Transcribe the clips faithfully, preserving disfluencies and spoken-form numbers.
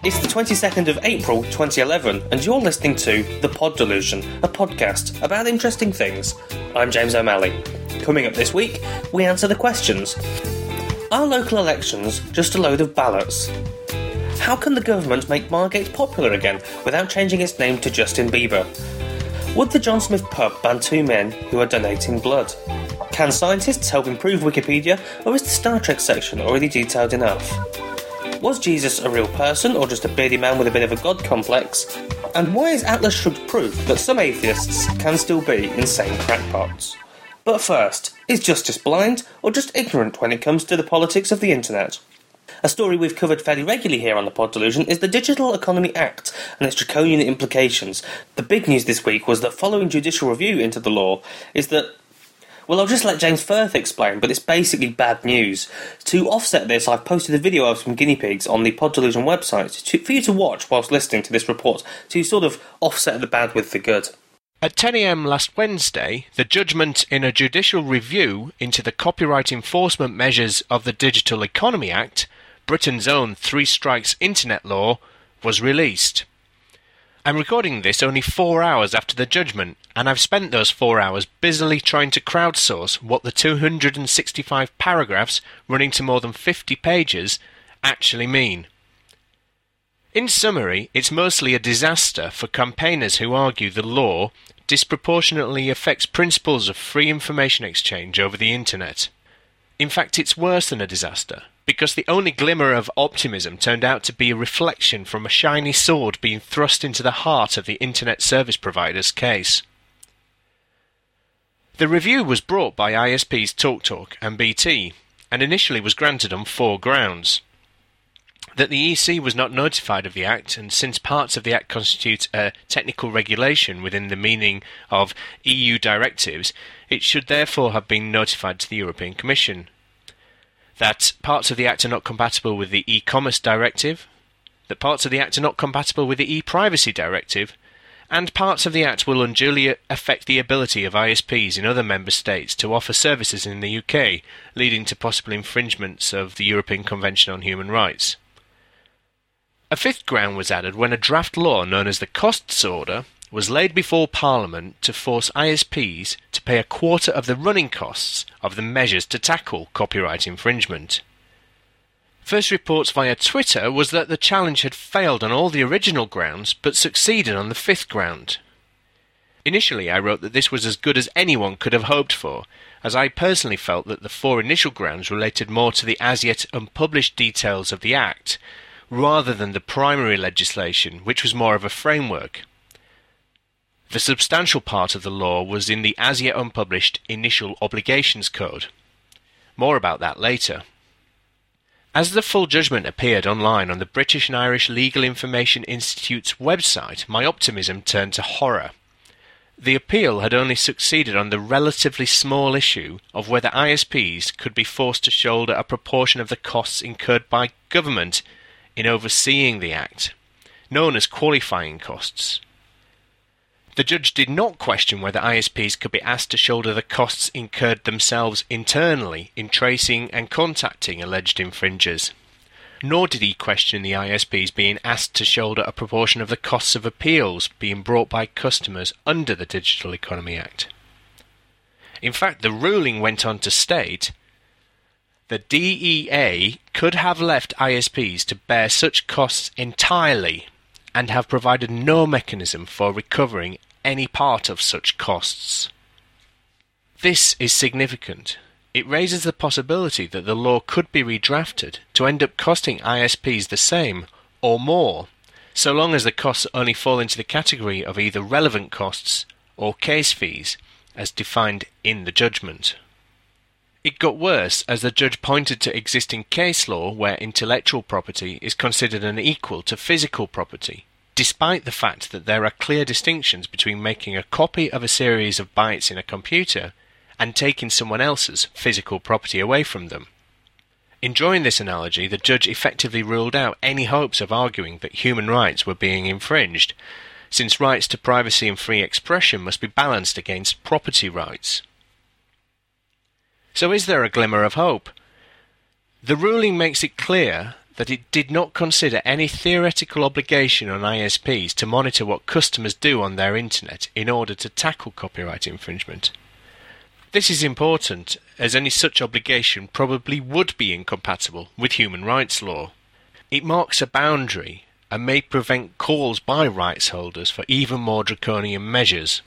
It's the twenty-second of April twenty eleven, and you're listening to The Pod Delusion, a podcast about interesting things. I'm James O'Malley. Coming up this week, we answer the questions. Are local elections just a load of ballots? How can the government make Margate popular again without changing its name to Justin Bieber? Would the John Smith pub ban two men who are donating blood? Can scientists help improve Wikipedia, or is the Star Trek section already detailed enough? Was Jesus a real person, or just a beardy man with a bit of a god complex? And why is Atlas Shrugged proof that some atheists can still be insane crackpots? But first, is justice blind, or just ignorant when it comes to the politics of the internet? A story we've covered fairly regularly here on the Pod Delusion is the Digital Economy Act and its draconian implications. The big news this week was that following judicial review into the law is that, well, I'll just let James Firth explain, but it's basically bad news. To offset this, I've posted a video of some guinea pigs on the Pod Delusion website to, for you to watch whilst listening to this report, to sort of offset the bad with the good. At ten a m last Wednesday, the judgment in a judicial review into the copyright enforcement measures of the Digital Economy Act, Britain's own three strikes internet law, was released. I'm recording this only four hours after the judgment, and I've spent those four hours busily trying to crowdsource what the two hundred sixty-five paragraphs, running to more than fifty pages, actually mean. In summary, it's mostly a disaster for campaigners who argue the law disproportionately affects principles of free information exchange over the internet. In fact, it's worse than a disaster, because the only glimmer of optimism turned out to be a reflection from a shiny sword being thrust into the heart of the internet service provider's case. The review was brought by I S Ps TalkTalk and B T, and initially was granted on four grounds. That the E C was not notified of the Act, and since parts of the Act constitute a technical regulation within the meaning of E U directives, it should therefore have been notified to the European Commission. That parts of the Act are not compatible with the e-commerce directive, that parts of the Act are not compatible with the e-privacy directive, and parts of the Act will unduly affect the ability of I S Ps in other member states to offer services in the U K, leading to possible infringements of the European Convention on Human Rights. A fifth ground was added when a draft law known as the Costs Order was laid before Parliament to force I S Ps to pay a quarter of the running costs of the measures to tackle copyright infringement. First reports via Twitter was that the challenge had failed on all the original grounds but succeeded on the fifth ground. Initially I wrote that this was as good as anyone could have hoped for, as I personally felt that the four initial grounds related more to the as yet unpublished details of the Act, rather than the primary legislation, which was more of a framework. The substantial part of the law was in the as yet unpublished Initial Obligations Code. More about that later. As the full judgment appeared online on the British and Irish Legal Information Institute's website, my optimism turned to horror. The appeal had only succeeded on the relatively small issue of whether I S Ps could be forced to shoulder a proportion of the costs incurred by government in overseeing the Act, known as qualifying costs. The judge did not question whether I S Ps could be asked to shoulder the costs incurred themselves internally in tracing and contacting alleged infringers, nor did he question the I S Ps being asked to shoulder a proportion of the costs of appeals being brought by customers under the Digital Economy Act. In fact, the ruling went on to state the D E A could have left I S Ps to bear such costs entirely and have provided no mechanism for recovering any part of such costs. This is significant. It raises the possibility that the law could be redrafted to end up costing I S Ps the same or more, so long as the costs only fall into the category of either relevant costs or case fees as defined in the judgment. It got worse as the judge pointed to existing case law where intellectual property is considered an equal to physical property, despite the fact that there are clear distinctions between making a copy of a series of bytes in a computer and taking someone else's physical property away from them. In drawing this analogy, the judge effectively ruled out any hopes of arguing that human rights were being infringed, since rights to privacy and free expression must be balanced against property rights. So is there a glimmer of hope? The ruling makes it clear that it did not consider any theoretical obligation on I S Ps to monitor what customers do on their internet in order to tackle copyright infringement. This is important, as any such obligation probably would be incompatible with human rights law. It marks a boundary and may prevent calls by rights holders for even more draconian measures.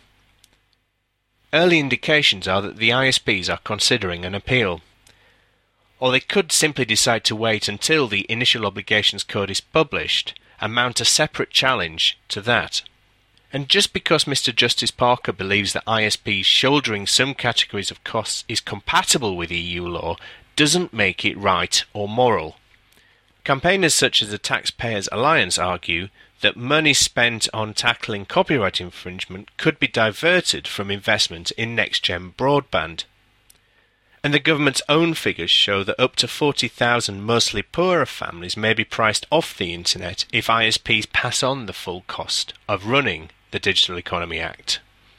Early indications are that the I S Ps are considering an appeal. Or they could simply decide to wait until the initial obligations code is published and mount a separate challenge to that. And just because Mister Justice Parker believes that I S Ps shouldering some categories of costs is compatible with E U law doesn't make it right or moral. Campaigners such as the Taxpayers Alliance argue that money spent on tackling copyright infringement could be diverted from investment in next-gen broadband. And the government's own figures show that up to forty thousand mostly poorer families may be priced off the internet if I S Ps pass on the full cost of running the Digital Economy Act.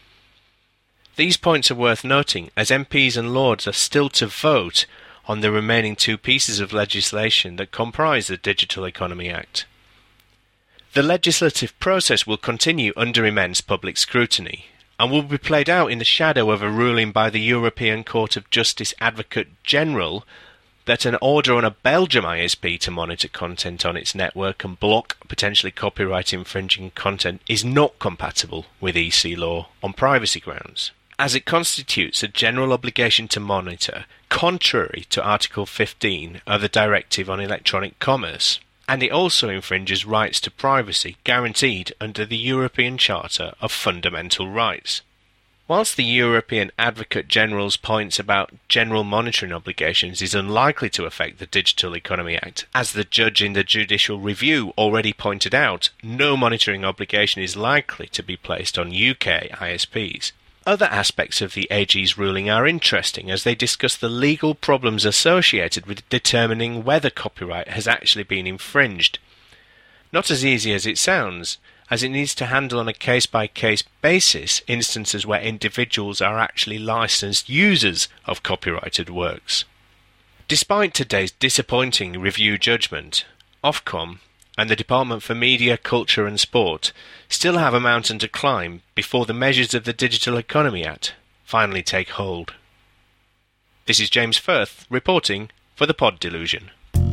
These points are worth noting, as M Ps and Lords are still to vote on the remaining two pieces of legislation that comprise the Digital Economy Act. The legislative process will continue under immense public scrutiny, and will be played out in the shadow of a ruling by the European Court of Justice Advocate General that an order on a Belgium I S P to monitor content on its network and block potentially copyright infringing content is not compatible with E C law on privacy grounds, as it constitutes a general obligation to monitor, contrary to Article fifteen of the Directive on Electronic Commerce, and it also infringes rights to privacy guaranteed under the European Charter of Fundamental Rights. Whilst the European Advocate General's points about general monitoring obligations is unlikely to affect the Digital Economy Act, as the judge in the judicial review already pointed out, no monitoring obligation is likely to be placed on U K I S Ps. Other aspects of the A G's ruling are interesting as they discuss the legal problems associated with determining whether copyright has actually been infringed. Not as easy as it sounds, as it needs to handle on a case-by-case basis instances where individuals are actually licensed users of copyrighted works. Despite today's disappointing review judgment, Ofcom and the Department for Media, Culture and Sport still have a mountain to climb before the measures of the Digital Economy Act finally take hold. This is James Firth reporting for the Pod Delusion.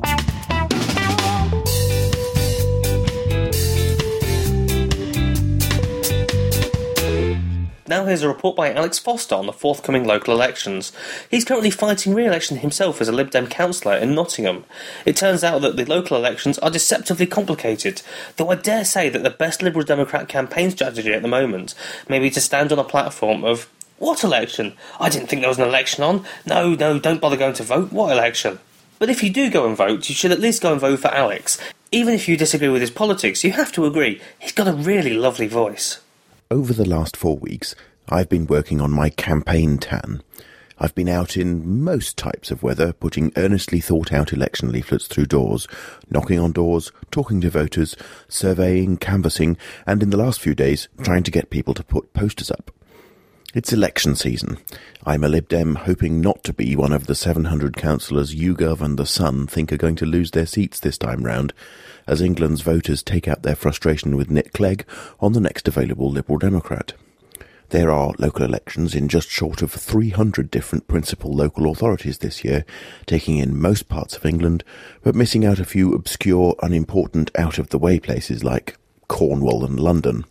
Now here's a report by Alex Foster on the forthcoming local elections. He's currently fighting re-election himself as a Lib Dem councillor in Nottingham. It turns out that the local elections are deceptively complicated, though I dare say that the best Liberal Democrat campaign strategy at the moment may be to stand on a platform of, "What election? I didn't think there was an election on. No, no, don't bother going to vote. What election?" But if you do go and vote, you should at least go and vote for Alex. Even if you disagree with his politics, you have to agree, he's got a really lovely voice. Over the last four weeks, I've been working on my campaign tan. I've been out in most types of weather, putting earnestly thought-out election leaflets through doors, knocking on doors, talking to voters, surveying, canvassing, and in the last few days, trying to get people to put posters up. It's election season. I'm a Lib Dem hoping not to be one of the seven hundred councillors YouGov and The Sun think are going to lose their seats this time round, as England's voters take out their frustration with Nick Clegg on the next available Liberal Democrat. There are local elections in just short of three hundred different principal local authorities this year, taking in most parts of England, but missing out a few obscure, unimportant, out-of-the-way places like Cornwall and London.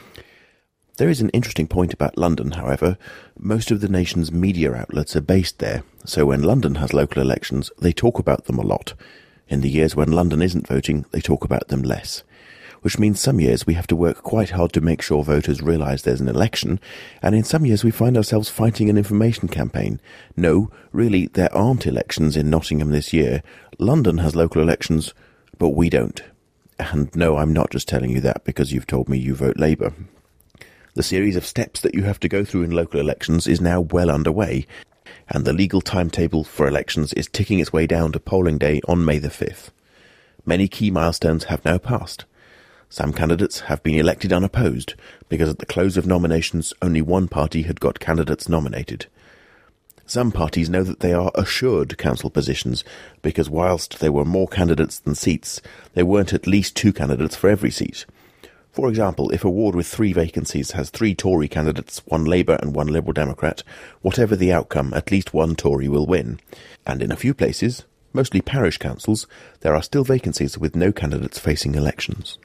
There is an interesting point about London, however. Most of the nation's media outlets are based there, so when London has local elections, they talk about them a lot. In the years when London isn't voting, they talk about them less. Which means some years we have to work quite hard to make sure voters realise there's an election, and in some years we find ourselves fighting an information campaign. No, really, there aren't elections in Nottingham this year. London has local elections, but we don't. And no, I'm not just telling you that because you've told me you vote Labour. The series of steps that you have to go through in local elections is now well underway, and the legal timetable for elections is ticking its way down to polling day on May the fifth. Many key milestones have now passed. Some candidates have been elected unopposed, because at the close of nominations only one party had got candidates nominated. Some parties know that they are assured council positions, because whilst there were more candidates than seats, there weren't at least two candidates for every seat. For example, if a ward with three vacancies has three Tory candidates, one Labour and one Liberal Democrat, whatever the outcome, at least one Tory will win. And in a few places, mostly parish councils, there are still vacancies with no candidates facing elections.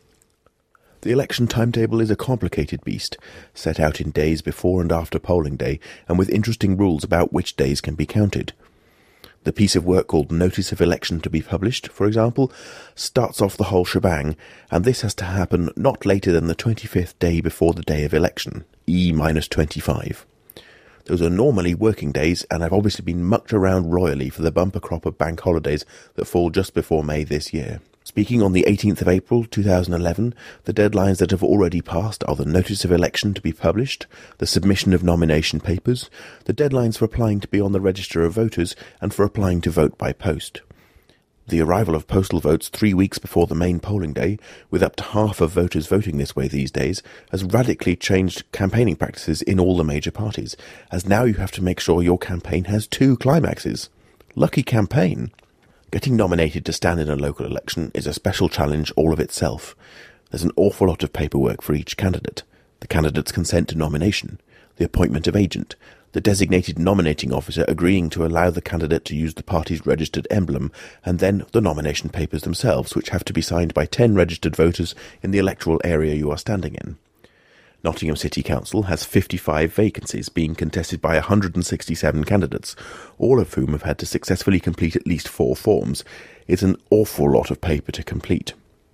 The election timetable is a complicated beast, set out in days before and after polling day, and with interesting rules about which days can be counted. The piece of work called Notice of Election to be Published, for example, starts off the whole shebang, and this has to happen not later than the twenty-fifth day before the day of election, E minus twenty-five. Those are normally working days, and have obviously been mucked around royally for the bumper crop of bank holidays that fall just before May this year. Speaking on the eighteenth of April two thousand eleven, the deadlines that have already passed are the Notice of Election to be published, the submission of nomination papers, the deadlines for applying to be on the Register of Voters, and for applying to vote by post. The arrival of postal votes three weeks before the main polling day, with up to half of voters voting this way these days, has radically changed campaigning practices in all the major parties, as now you have to make sure your campaign has two climaxes. Lucky campaign! Getting nominated to stand in a local election is a special challenge all of itself. There's an awful lot of paperwork for each candidate. The candidate's consent to nomination, the appointment of agent, the designated nominating officer agreeing to allow the candidate to use the party's registered emblem, and then the nomination papers themselves, which have to be signed by ten registered voters in the electoral area you are standing in. Nottingham City Council has fifty-five vacancies being contested by one hundred sixty-seven candidates, all of whom have had to successfully complete at least four forms. It's an awful lot of paper to complete.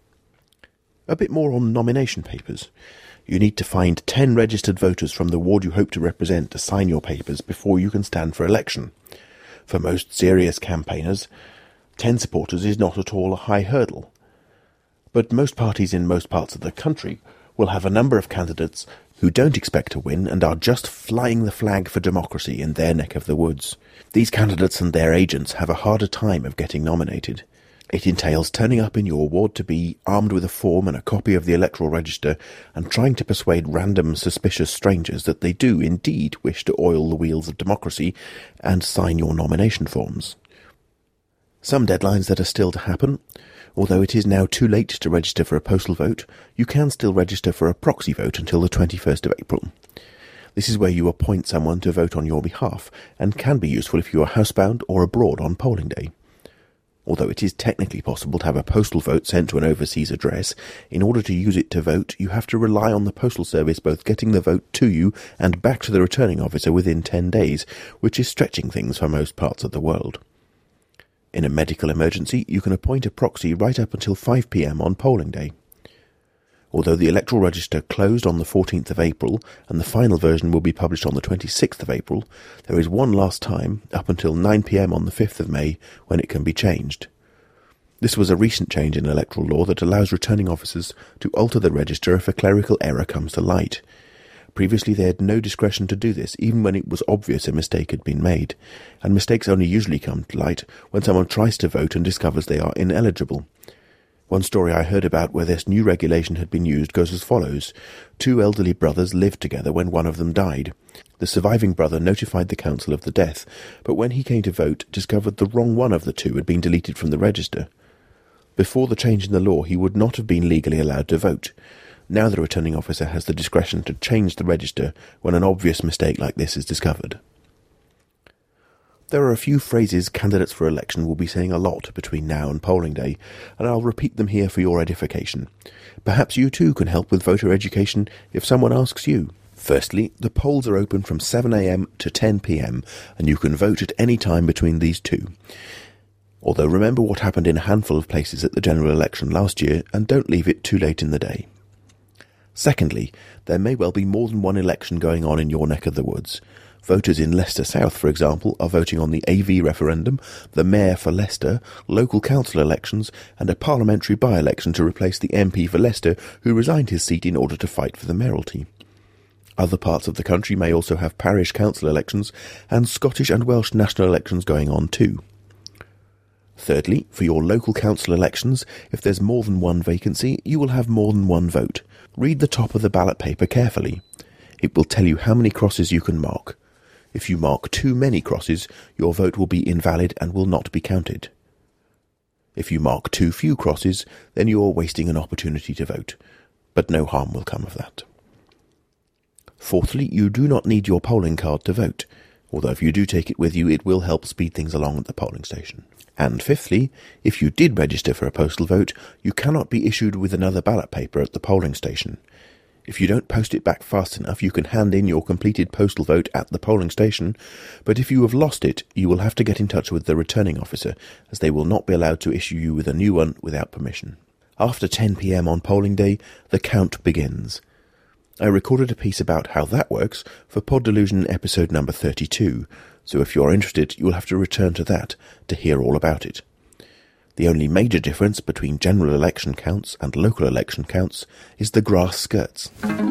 A bit more on nomination papers. You need to find ten registered voters from the ward you hope to represent to sign your papers before you can stand for election. For most serious campaigners, ten supporters is not at all a high hurdle. But most parties in most parts of the country will have a number of candidates who don't expect to win and are just flying the flag for democracy in their neck of the woods. These candidates and their agents have a harder time of getting nominated. It entails turning up in your ward to be armed with a form and a copy of the electoral register and trying to persuade random suspicious strangers that they do indeed wish to oil the wheels of democracy and sign your nomination forms. Some deadlines that are still to happen. Although it is now too late to register for a postal vote, you can still register for a proxy vote until the twenty-first of April. This is where you appoint someone to vote on your behalf, and can be useful if you are housebound or abroad on polling day. Although it is technically possible to have a postal vote sent to an overseas address, in order to use it to vote, you have to rely on the postal service both getting the vote to you and back to the returning officer within ten days, which is stretching things for most parts of the world. In a medical emergency, you can appoint a proxy right up until five p m on polling day. Although the electoral register closed on the fourteenth of April, and the final version will be published on the twenty-sixth of April, there is one last time, up until nine p m on the fifth of May, when it can be changed. This was a recent change in electoral law that allows returning officers to alter the register if a clerical error comes to light. Previously they had no discretion to do this, even when it was obvious a mistake had been made, and mistakes only usually come to light when someone tries to vote and discovers they are ineligible. One story I heard about where this new regulation had been used goes as follows. Two elderly brothers lived together when one of them died. The surviving brother notified the council of the death, but when he came to vote, discovered the wrong one of the two had been deleted from the register. Before the change in the law, he would not have been legally allowed to vote. Now the returning officer has the discretion to change the register when an obvious mistake like this is discovered. There are a few phrases candidates for election will be saying a lot between now and polling day, and I'll repeat them here for your edification. Perhaps you too can help with voter education if someone asks you. Firstly, the polls are open from seven a m to ten p m, and you can vote at any time between these two. Although remember what happened in a handful of places at the general election last year, and don't leave it too late in the day. Secondly, there may well be more than one election going on in your neck of the woods. Voters in Leicester South, for example, are voting on the A V referendum, the mayor for Leicester, local council elections, and a parliamentary by-election to replace the M P for Leicester who resigned his seat in order to fight for the mayoralty. Other parts of the country may also have parish council elections and Scottish and Welsh national elections going on too. Thirdly, for your local council elections, if there's more than one vacancy, you will have more than one vote. Read the top of the ballot paper carefully. It will tell you how many crosses you can mark. If you mark too many crosses, your vote will be invalid and will not be counted. If you mark too few crosses, then you are wasting an opportunity to vote, but no harm will come of that. Fourthly, you do not need your polling card to vote, although if you do take it with you, it will help speed things along at the polling station. And fifthly, if you did register for a postal vote, you cannot be issued with another ballot paper at the polling station. If you don't post it back fast enough, you can hand in your completed postal vote at the polling station, but if you have lost it, you will have to get in touch with the returning officer, as they will not be allowed to issue you with a new one without permission. After ten p m on polling day, the count begins. I recorded a piece about how that works for Pod Delusion episode number thirty-two, so if you're interested, you'll have to return to that to hear all about it. The only major difference between general election counts and local election counts is the grass skirts.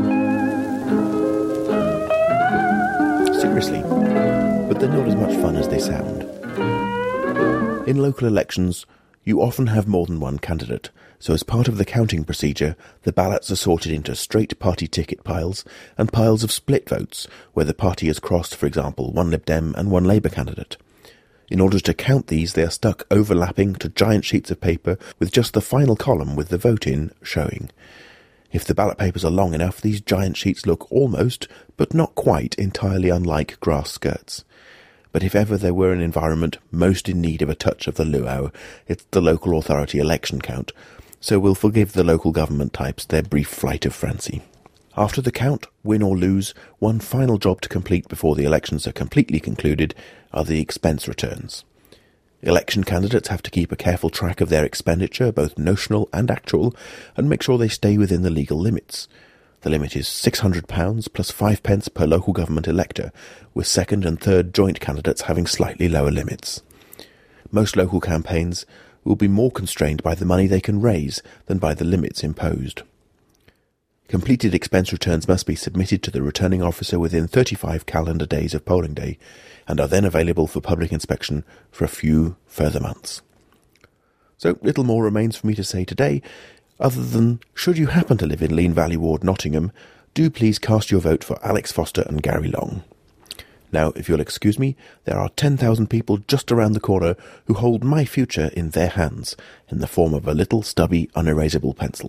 Seriously, but they're not as much fun as they sound. In local elections, you often have more than one candidate, so as part of the counting procedure, the ballots are sorted into straight party ticket piles and piles of split votes, where the party has crossed, for example, one Lib Dem and one Labour candidate. In order to count these, they are stuck overlapping to giant sheets of paper with just the final column with the vote in showing. If the ballot papers are long enough, these giant sheets look almost, but not quite, entirely unlike grass skirts. But if ever there were an environment most in need of a touch of the luau, it's the local authority election count, so we'll forgive the local government types their brief flight of fancy. After the count, win or lose, one final job to complete before the elections are completely concluded are the expense returns. Election candidates have to keep a careful track of their expenditure, both notional and actual, and make sure they stay within the legal limits. The limit is six hundred pounds plus five pence per local government elector, with second and third joint candidates having slightly lower limits. Most local campaigns will be more constrained by the money they can raise than by the limits imposed. Completed expense returns must be submitted to the returning officer within thirty-five calendar days of polling day, and are then available for public inspection for a few further months. So little more remains for me to say today, other than, should you happen to live in Lean Valley Ward, Nottingham, do please cast your vote for Alex Foster and Gary Long. Now, if you'll excuse me, there are ten thousand people just around the corner who hold my future in their hands, in the form of a little stubby, unerasable pencil.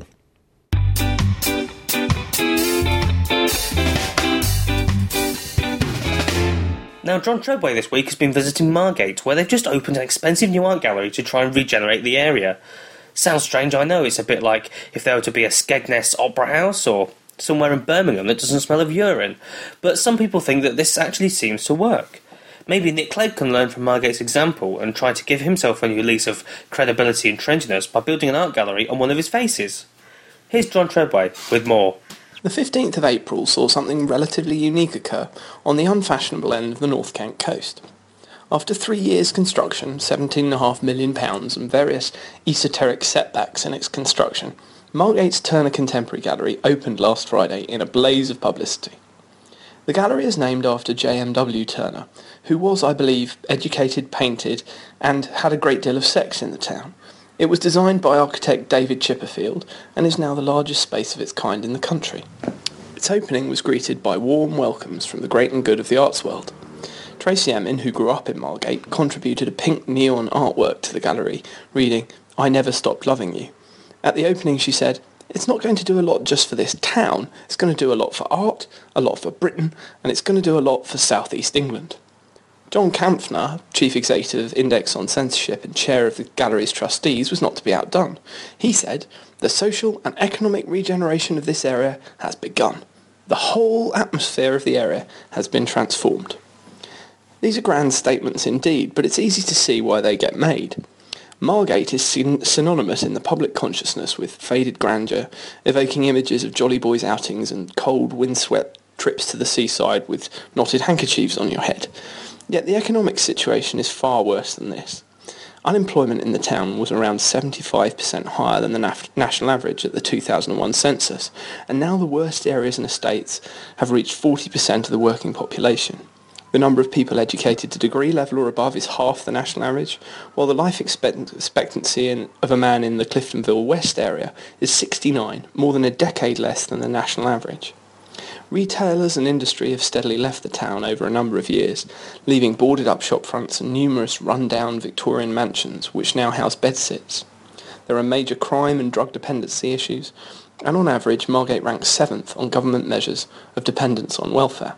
Now, John Treadway this week has been visiting Margate, where they've just opened an expensive new art gallery to try and regenerate the area. Sounds strange, I know. It's a bit like if there were to be a Skegness Opera House or somewhere in Birmingham that doesn't smell of urine. But some people think that this actually seems to work. Maybe Nick Clegg can learn from Margate's example and try to give himself a new lease of credibility and trenciness by building an art gallery on one of his faces. Here's John Treadway with more. The fifteenth of April saw something relatively unique occur on the unfashionable end of the North Kent coast. After three years' construction, seventeen point five million pounds, and various esoteric setbacks in its construction, Margate's Turner Contemporary Gallery opened last Friday in a blaze of publicity. The gallery is named after J M W Turner, who was, I believe, educated, painted, and had a great deal of sex in the town. It was designed by architect David Chipperfield and is now the largest space of its kind in the country. Its opening was greeted by warm welcomes from the great and good of the arts world. Tracy Emin, who grew up in Margate, contributed a pink neon artwork to the gallery, reading, "I never stopped loving you." At the opening she said, "It's not going to do a lot just for this town, it's going to do a lot for art, a lot for Britain, and it's going to do a lot for South East England." John Kampfner, Chief Executive of Index on Censorship and Chair of the Gallery's Trustees, was not to be outdone. He said, "The social and economic regeneration of this area has begun. The whole atmosphere of the area has been transformed." These are grand statements indeed, but it's easy to see why they get made. Margate is syn- synonymous in the public consciousness with faded grandeur, evoking images of jolly boys' outings and cold, windswept trips to the seaside with knotted handkerchiefs on your head. Yet the economic situation is far worse than this. Unemployment in the town was around seventy-five percent higher than the naf- national average at the two thousand one census, and now the worst areas and estates have reached forty percent of the working population. The number of people educated to degree level or above is half the national average, while the life expect- expectancy in, of a man in the Cliftonville West area is sixty-nine, more than a decade less than the national average. Retailers and industry have steadily left the town over a number of years, leaving boarded-up shopfronts and numerous run-down Victorian mansions which now house bedsits. There are major crime and drug dependency issues, and on average Margate ranks seventh on government measures of dependence on welfare.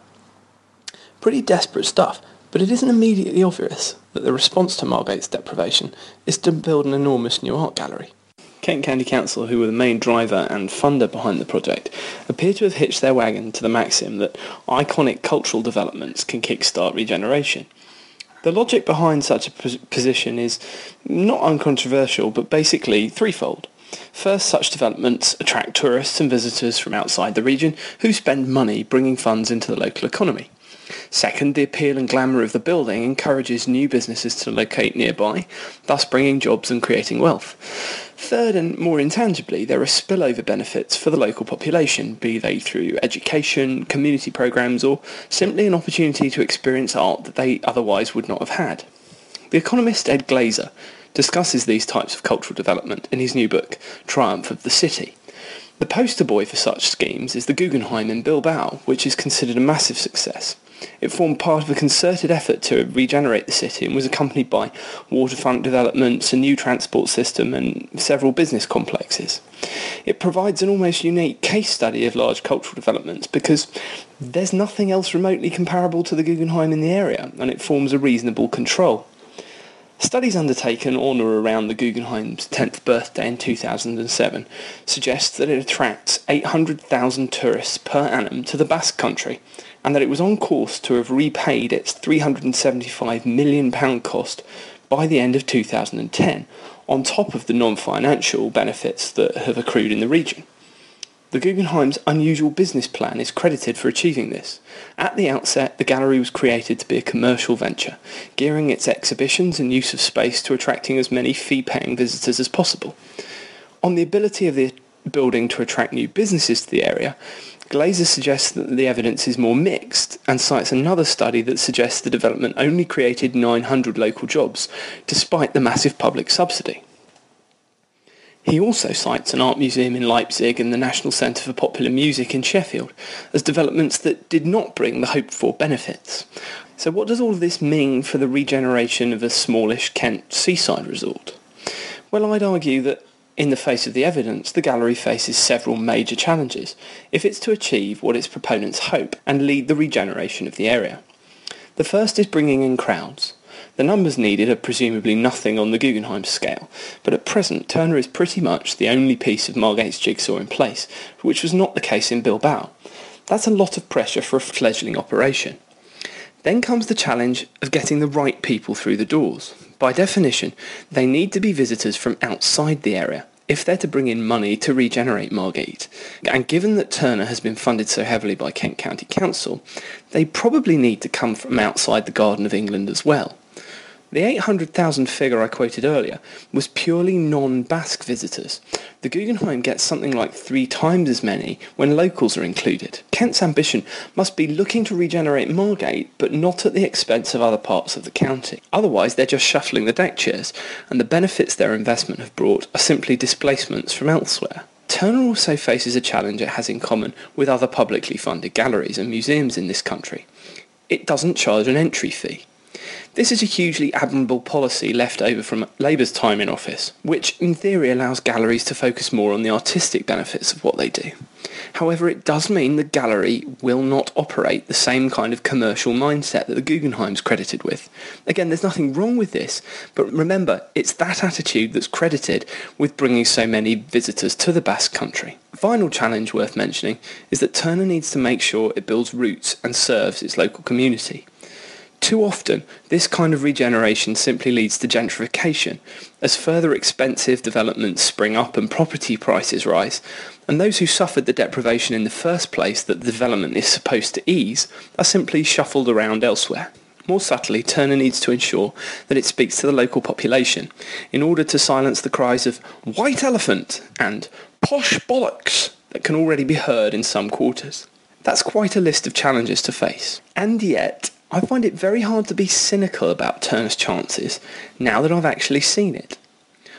Pretty desperate stuff, but it isn't immediately obvious that the response to Margate's deprivation is to build an enormous new art gallery. Kent County Council, who were the main driver and funder behind the project, appear to have hitched their wagon to the maxim that iconic cultural developments can kickstart regeneration. The logic behind such a pos- position is not uncontroversial, but basically threefold. First, such developments attract tourists and visitors from outside the region who spend money bringing funds into the local economy. Second, the appeal and glamour of the building encourages new businesses to locate nearby, thus bringing jobs and creating wealth. Third, and more intangibly, there are spillover benefits for the local population, be they through education, community programmes, or simply an opportunity to experience art that they otherwise would not have had. The economist Ed Glazer discusses these types of cultural development in his new book, Triumph of the City. The poster boy for such schemes is the Guggenheim in Bilbao, which is considered a massive success. It formed part of a concerted effort to regenerate the city and was accompanied by waterfront developments, a new transport system and several business complexes. It provides an almost unique case study of large cultural developments because there's nothing else remotely comparable to the Guggenheim in the area, and it forms a reasonable control. Studies undertaken on or around the Guggenheim's tenth birthday in two thousand seven suggest that it attracts eight hundred thousand tourists per annum to the Basque Country, and that it was on course to have repaid its three hundred seventy-five million pounds cost by the end of two thousand ten, on top of the non-financial benefits that have accrued in the region. The Guggenheim's unusual business plan is credited for achieving this. At the outset, the gallery was created to be a commercial venture, gearing its exhibitions and use of space to attracting as many fee-paying visitors as possible. On the ability of the building to attract new businesses to the area, Glazer suggests that the evidence is more mixed and cites another study that suggests the development only created nine hundred local jobs, despite the massive public subsidy. He also cites an art museum in Leipzig and the National Centre for Popular Music in Sheffield as developments that did not bring the hoped-for benefits. So what does all of this mean for the regeneration of a smallish Kent seaside resort? Well, I'd argue that in the face of the evidence, the gallery faces several major challenges if it's to achieve what its proponents hope and lead the regeneration of the area. The first is bringing in crowds. The numbers needed are presumably nothing on the Guggenheim scale, but at present Turner is pretty much the only piece of Margate's jigsaw in place, which was not the case in Bilbao. That's a lot of pressure for a fledgling operation. Then comes the challenge of getting the right people through the doors. By definition, they need to be visitors from outside the area if they're to bring in money to regenerate Margate. And given that Turner has been funded so heavily by Kent County Council, they probably need to come from outside the Garden of England as well. The eight hundred thousand figure I quoted earlier was purely non-Basque visitors. The Guggenheim gets something like three times as many when locals are included. Kent's ambition must be looking to regenerate Margate, but not at the expense of other parts of the county. Otherwise, they're just shuffling the deck chairs, and the benefits their investment have brought are simply displacements from elsewhere. Turner also faces a challenge it has in common with other publicly funded galleries and museums in this country. It doesn't charge an entry fee. This is a hugely admirable policy left over from Labour's time in office, which in theory allows galleries to focus more on the artistic benefits of what they do. However, it does mean the gallery will not operate the same kind of commercial mindset that the Guggenheim's credited with. Again, there's nothing wrong with this, but remember, it's that attitude that's credited with bringing so many visitors to the Basque Country. Final challenge worth mentioning is that Turner needs to make sure it builds roots and serves its local community. Too often, this kind of regeneration simply leads to gentrification, as further expensive developments spring up and property prices rise, and those who suffered the deprivation in the first place that the development is supposed to ease are simply shuffled around elsewhere. More subtly, Turner needs to ensure that it speaks to the local population in order to silence the cries of "white elephant" and "posh bollocks" that can already be heard in some quarters. That's quite a list of challenges to face. And yet, I find it very hard to be cynical about Turner's chances now that I've actually seen it.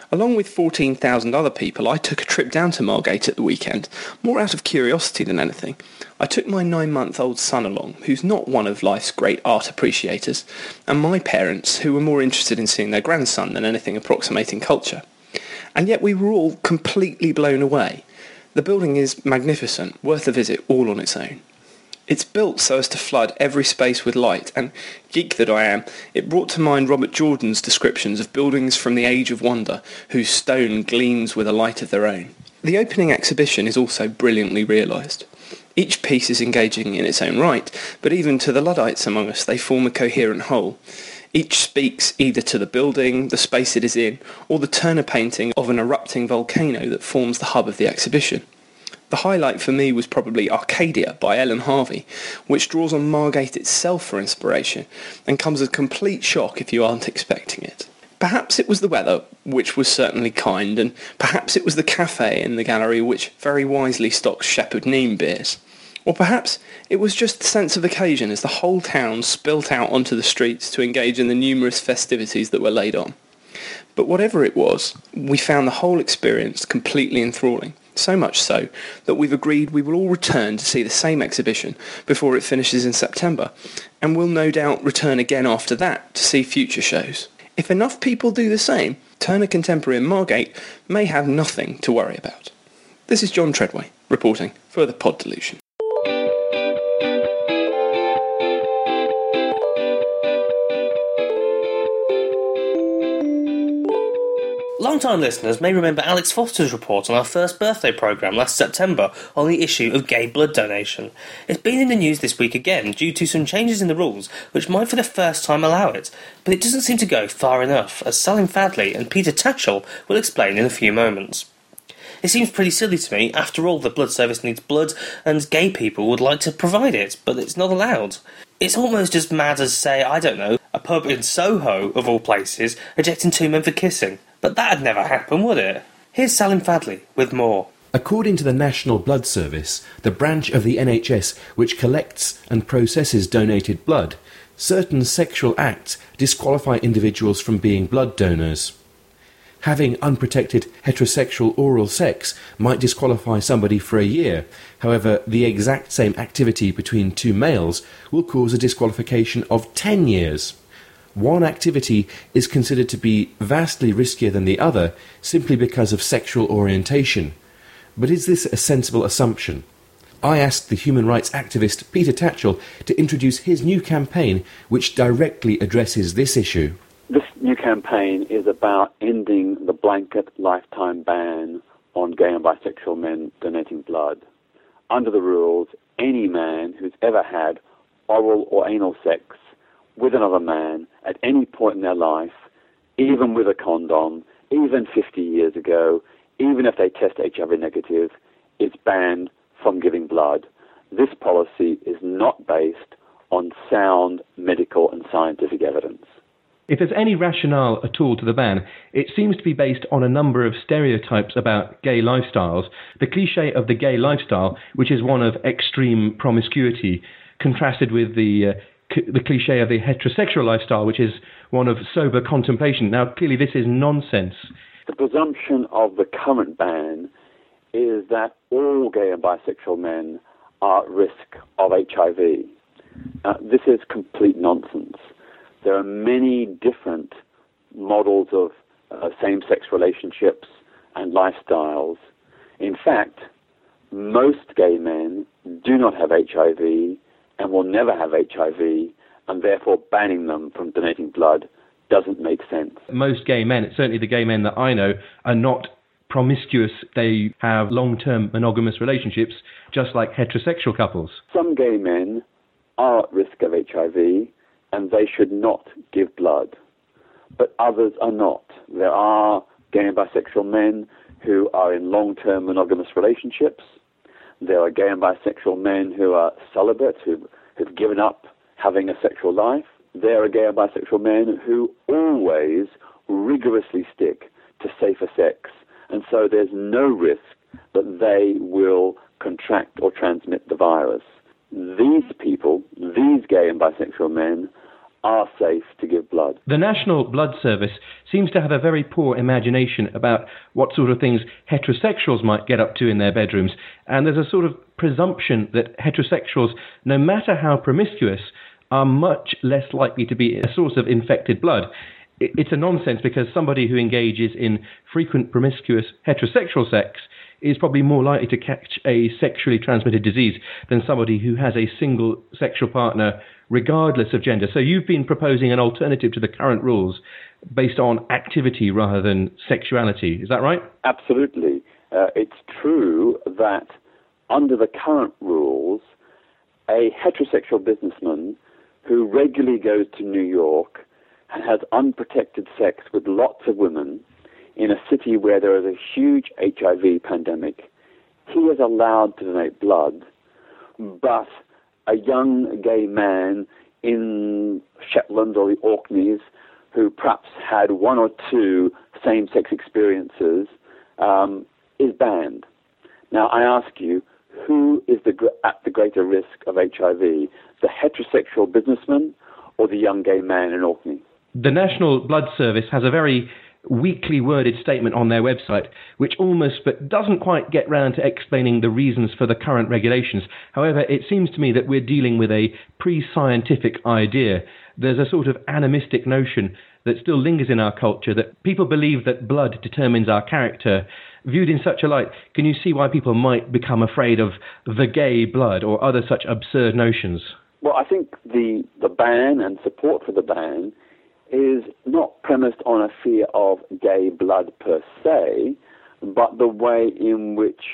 Along with fourteen thousand other people, I took a trip down to Margate at the weekend, more out of curiosity than anything. I took my nine-month-old son along, who's not one of life's great art appreciators, and my parents, who were more interested in seeing their grandson than anything approximating culture. And yet we were all completely blown away. The building is magnificent, worth a visit all on its own. It's built so as to flood every space with light, and, geek that I am, it brought to mind Robert Jordan's descriptions of buildings from the Age of Wonder, whose stone gleams with a light of their own. The opening exhibition is also brilliantly realised. Each piece is engaging in its own right, but even to the Luddites among us they form a coherent whole. Each speaks either to the building, the space it is in, or the Turner painting of an erupting volcano that forms the hub of the exhibition. The highlight for me was probably Arcadia by Ellen Harvey, which draws on Margate itself for inspiration, and comes as a complete shock if you aren't expecting it. Perhaps it was the weather, which was certainly kind, and perhaps it was the cafe in the gallery which very wisely stocks Shepherd Neame beers. Or perhaps it was just the sense of occasion as the whole town spilt out onto the streets to engage in the numerous festivities that were laid on. But whatever it was, we found the whole experience completely enthralling. So much so that we've agreed we will all return to see the same exhibition before it finishes in September, and will no doubt return again after that to see future shows. If enough people do the same, Turner Contemporary in Margate may have nothing to worry about. This is John Treadway, reporting for the Pod Delusion. Long-time listeners may remember Alex Foster's report on our first birthday programme last September on the issue of gay blood donation. It's been in the news this week again due to some changes in the rules which might for the first time allow it, but it doesn't seem to go far enough, as Salim Fadli and Peter Tatchell will explain in a few moments. It seems pretty silly to me. After all, the blood service needs blood, and gay people would like to provide it, but it's not allowed. It's almost as mad as, say, I don't know, a pub in Soho, of all places, ejecting two men for kissing. But that'd never happen, would it? Here's Salim Fadli with more. According to the National Blood Service, the branch of the N H S which collects and processes donated blood, certain sexual acts disqualify individuals from being blood donors. Having unprotected heterosexual oral sex might disqualify somebody for a year. However, the exact same activity between two males will cause a disqualification of ten years. One activity is considered to be vastly riskier than the other simply because of sexual orientation. But is this a sensible assumption? I asked the human rights activist Peter Tatchell to introduce his new campaign which directly addresses this issue. This new campaign is about ending the blanket lifetime ban on gay and bisexual men donating blood. Under the rules, any man who's ever had oral or anal sex with another man at any point in their life, even with a condom, even fifty years ago, even if they test H I V negative, is banned from giving blood. This policy is not based on sound medical and scientific evidence. If there's any rationale at all to the ban, it seems to be based on a number of stereotypes about gay lifestyles. The cliché of the gay lifestyle, which is one of extreme promiscuity, contrasted with the uh, the cliché of the heterosexual lifestyle, which is one of sober contemplation. Now, clearly this is nonsense. The presumption of the current ban is that all gay and bisexual men are at risk of H I V. Uh, this is complete nonsense. There are many different models of uh, same-sex relationships and lifestyles. In fact, most gay men do not have H I V and will never have H I V, and therefore banning them from donating blood doesn't make sense. Most gay men, certainly the gay men that I know, are not promiscuous. They have long-term monogamous relationships, just like heterosexual couples. Some gay men are at risk of H I V, and they should not give blood. But others are not. There are gay and bisexual men who are in long-term monogamous relationships. There are gay and bisexual men who are celibate, who have given up having a sexual life. There are gay and bisexual men who always rigorously stick to safer sex, and so there's no risk that they will contract or transmit the virus. These people, these gay and bisexual men, are safe to give blood. The National Blood Service seems to have a very poor imagination about what sort of things heterosexuals might get up to in their bedrooms, and there's a sort of presumption that heterosexuals, no matter how promiscuous, are much less likely to be a source of infected blood. It's a nonsense, because somebody who engages in frequent promiscuous heterosexual sex is probably more likely to catch a sexually transmitted disease than somebody who has a single sexual partner regardless of gender. So you've been proposing an alternative to the current rules based on activity rather than sexuality. Is that right? Absolutely. Uh, it's true that under the current rules, a heterosexual businessman who regularly goes to New York and has unprotected sex with lots of women in a city where there is a huge H I V pandemic, he is allowed to donate blood, but a young gay man in Shetland or the Orkneys who perhaps had one or two same-sex experiences um, is banned. Now, I ask you, who is the, at the greater risk of H I V, the heterosexual businessman or the young gay man in Orkney? The National Blood Service has a very weakly worded statement on their website, which almost but doesn't quite get round to explaining the reasons for the current regulations. However, it seems to me that we're dealing with a pre-scientific idea. There's a sort of animistic notion that still lingers in our culture, that people believe that blood determines our character. Viewed in such a light, can you see why people might become afraid of the gay blood or other such absurd notions? Well, I think the, the ban and support for the ban is not premised on a fear of gay blood per se, but the way in which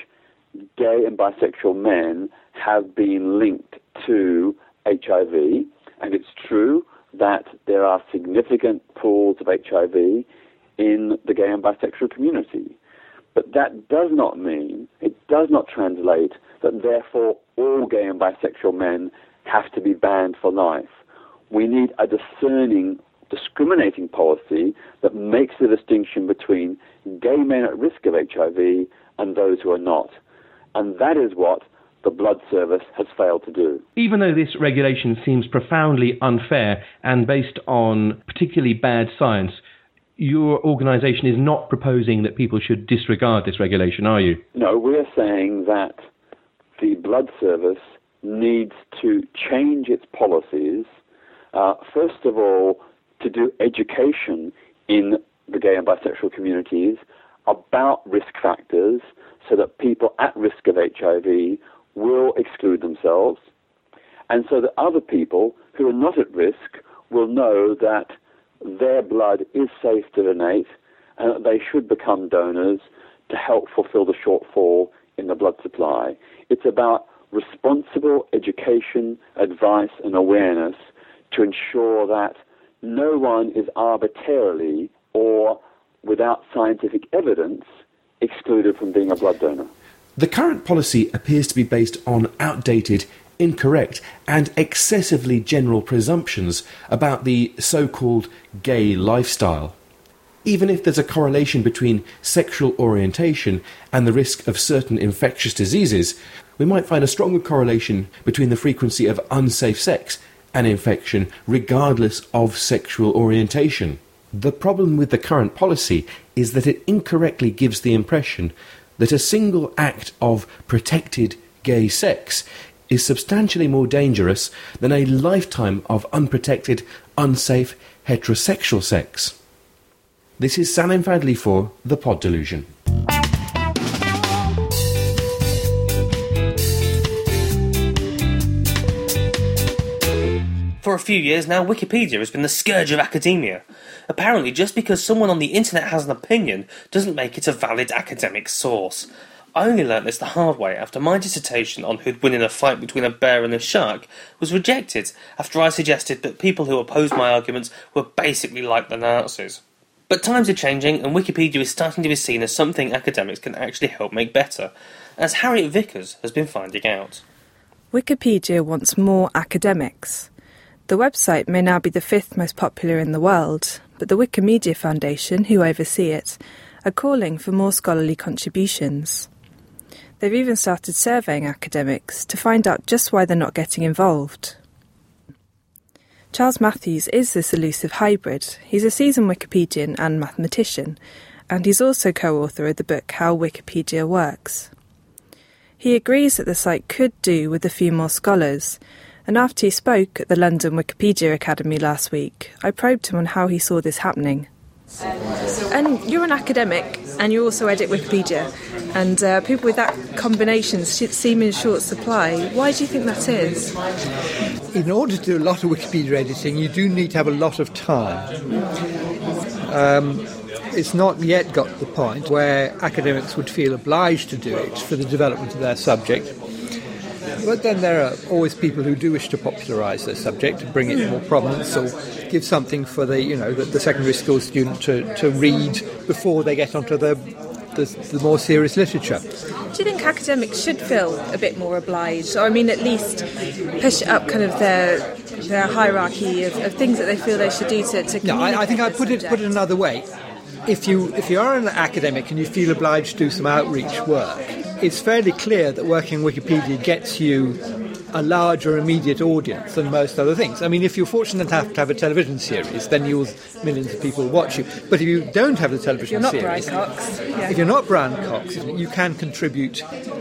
gay and bisexual men have been linked to H I V. And it's true that there are significant pools of H I V in the gay and bisexual community. But that does not mean, it does not translate that therefore all gay and bisexual men have to be banned for life. We need a discerning, discriminating policy that makes the distinction between gay men at risk of H I V and those who are not. And that is what the Blood Service has failed to do. Even though this regulation seems profoundly unfair and based on particularly bad science, your organisation is not proposing that people should disregard this regulation, are you? No, we're saying that the Blood Service needs to change its policies, uh, first of all, to do education in the gay and bisexual communities about risk factors so that people at risk of H I V will exclude themselves, and so that other people who are not at risk will know that their blood is safe to donate and that they should become donors to help fulfill the shortfall in the blood supply. It's about responsible education, advice, and awareness to ensure that no one is arbitrarily or without scientific evidence excluded from being a blood donor. The current policy appears to be based on outdated, incorrect and excessively general presumptions about the so-called gay lifestyle. Even if there's a correlation between sexual orientation and the risk of certain infectious diseases, we might find a stronger correlation between the frequency of unsafe sex and infection regardless of sexual orientation. The problem with the current policy is that it incorrectly gives the impression that a single act of protected gay sex is substantially more dangerous than a lifetime of unprotected, unsafe heterosexual sex. This is Salim Fadli for The Pod Delusion. For a few years now, Wikipedia has been the scourge of academia. Apparently, just because someone on the internet has an opinion doesn't make it a valid academic source. I only learnt this the hard way after my dissertation on who'd win in a fight between a bear and a shark was rejected after I suggested that people who opposed my arguments were basically like the Nazis. But times are changing, and Wikipedia is starting to be seen as something academics can actually help make better, as Harriet Vickers has been finding out. Wikipedia wants more academics. The website may now be the fifth most popular in the world, but the Wikimedia Foundation, who oversee it, are calling for more scholarly contributions. They've even started surveying academics to find out just why they're not getting involved. Charles Matthews is this elusive hybrid. He's a seasoned Wikipedian and mathematician, and he's also co-author of the book How Wikipedia Works. He agrees that the site could do with a few more scholars, and after he spoke at the London Wikipedia Academy last week, I probed him on how he saw this happening. And you're an academic, and you also edit Wikipedia, and uh, people with that combination seem in short supply. Why do you think that is? In order to do a lot of Wikipedia editing, you do need to have a lot of time. Um, it's not yet got to the point where academics would feel obliged to do it for the development of their subject. But then there are always people who do wish to popularise their subject, to bring it more prominence, or give something for the, you know, the, the secondary school student to, to read before they get onto the, the the more serious literature. Do you think academics should feel a bit more obliged, or I mean, at least push it up kind of their their hierarchy of, of things that they feel they should do to, to communicate? No, I, I think I'd put subject? it put it another way. If you if you are an academic and you feel obliged to do some outreach work, it's fairly clear that working in Wikipedia gets you a larger immediate audience than most other things. I mean, if you're fortunate enough to have a television series, then you'll millions of people watch you. But if you don't have the television if you're not series, Brian Cox, yeah. if you're not Brian Cox, you can contribute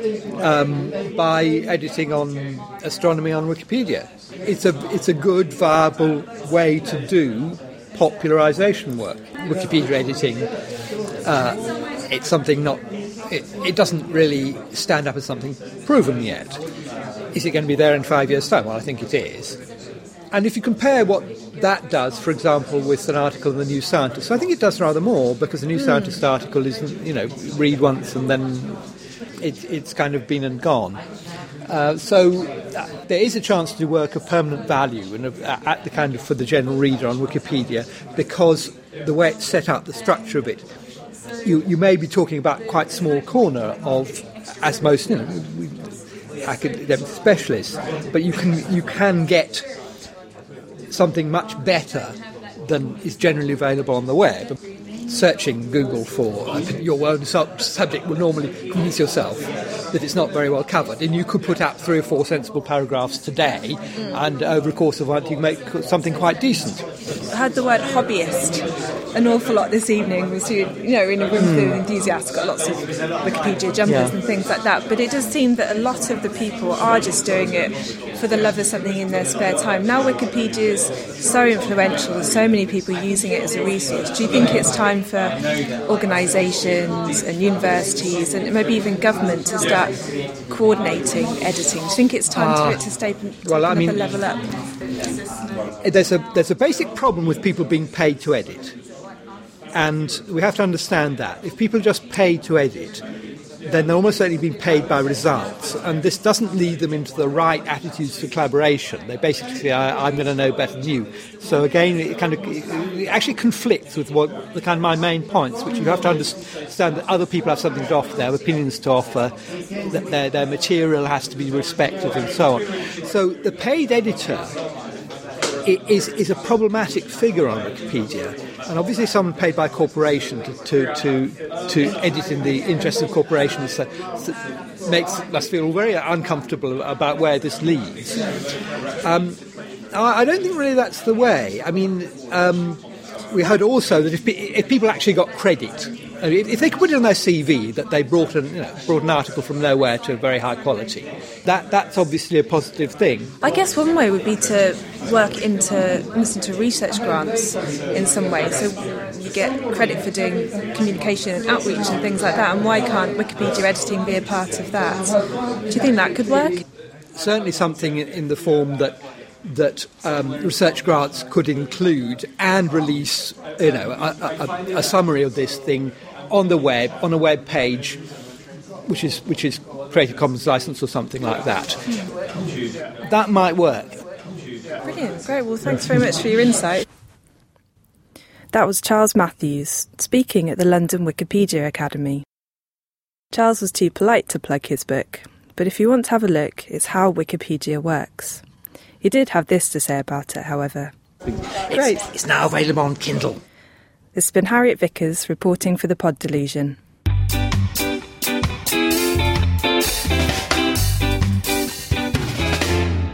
um, by editing on astronomy on Wikipedia. It's a it's a good, viable way to do popularisation work. Wikipedia editing, uh, it's something not. It, it doesn't really stand up as something proven yet. Is it going to be there in five years' time? Well, I think it is. And if you compare what that does, for example, with an article in the New Scientist, I think it does rather more, because the New mm. Scientist article is, you know, read once and then it, it's kind of been and gone. Uh, so uh, there is a chance to do work of permanent value and of, uh, at the kind of for the general reader on Wikipedia, because the way it's set up, the structure of it, you, you may be talking about quite a small corner of, as most, you know, we, academic specialists, but you can you can get something much better than is generally available on the web. Searching Google for your own sub- subject will normally convince yourself that it's not very well covered, and you could put up three or four sensible paragraphs today, and over the course of one, you make something quite decent. I heard the word hobbyist an awful lot this evening. Was you, you know, in a room full of enthusiasts, got lots of Wikipedia jumpers Yeah. and things like that. But it does seem that a lot of the people are just doing it for the love of something in their spare time. Now Wikipedia is so influential, there's so many people using it as a resource. Do you think it's time for organisations and universities and maybe even government to start coordinating editing? Do you think it's time uh, for it to stay to well, I mean, level up? There's a there's a basic problem with people being paid to edit, and we have to understand that. If people just pay to edit, then they're almost certainly being paid by results, and this doesn't lead them into the right attitudes to collaboration. They basically say, I, I'm going to know better than you. So again, it kind of it actually conflicts with what the kind of my main points, which you have to understand that other people have something to offer, they have opinions to offer, that their, their material has to be respected, and so on. So the paid editor is is a problematic figure on Wikipedia, and obviously someone paid by a corporation to to, to, to edit in the interest of corporations so, so makes us feel very uncomfortable about where this leads. Um, I, I don't think really that's the way. I mean, um, we heard also that if, if people actually got credit, if, if they could put it on their C V that they brought an, you know, brought an article from nowhere to very high quality, that that's obviously a positive thing. I guess one way would be to work into listen to research grants in some way, so you get credit for doing communication and outreach and things like that. And why can't Wikipedia editing be a part of that? Do you think that could work? Certainly something in the form that that um, research grants could include and release, you know, a, a, a summary of this thing on the web, on a web page, which is which is Creative Commons license or something like that. That might work. Brilliant, great. Well, thanks very much for your insight. That was Charles Matthews speaking at the London Wikipedia Academy. Charles was too polite to plug his book, but if you want to have a look, it's How Wikipedia Works. He did have this to say about it, however. Great. It's, it's now available on Kindle. This has been Harriet Vickers reporting for the Pod Delusion.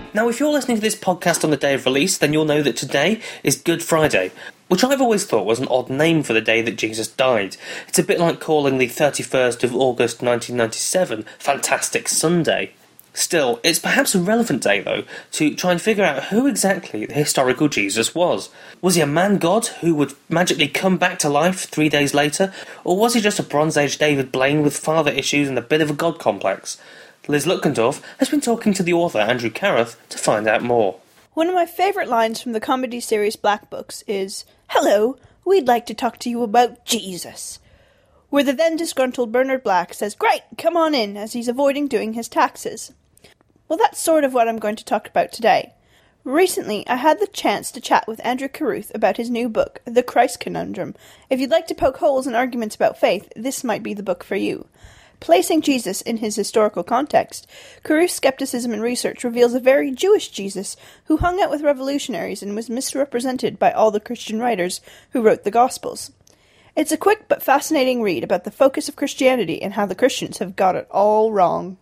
Now, if you're listening to this podcast on the day of release, then you'll know that today is Good Friday, which I've always thought was an odd name for the day that Jesus died. It's a bit like calling the thirty-first of August nineteen ninety-seven Fantastic Sunday. Still, it's perhaps a relevant day, though, to try and figure out who exactly the historical Jesus was. Was he a man-god who would magically come back to life three days later, or was he just a Bronze Age David Blaine with father issues and a bit of a god complex? Liz Lutkendorf has been talking to the author Andrew Carruth to find out more. One of my favourite lines from the comedy series Black Books is, "Hello, we'd like to talk to you about Jesus." Where the then disgruntled Bernard Black says, "Great, come on in," as he's avoiding doing his taxes. Well, that's sort of what I'm going to talk about today. Recently, I had the chance to chat with Andrew Carruth about his new book, The Christ Conundrum. If you'd like to poke holes in arguments about faith, this might be the book for you. Placing Jesus in his historical context, Carruth's skepticism and research reveals a very Jewish Jesus who hung out with revolutionaries and was misrepresented by all the Christian writers who wrote the Gospels. It's a quick but fascinating read about the focus of Christianity and how the Christians have got it all wrong.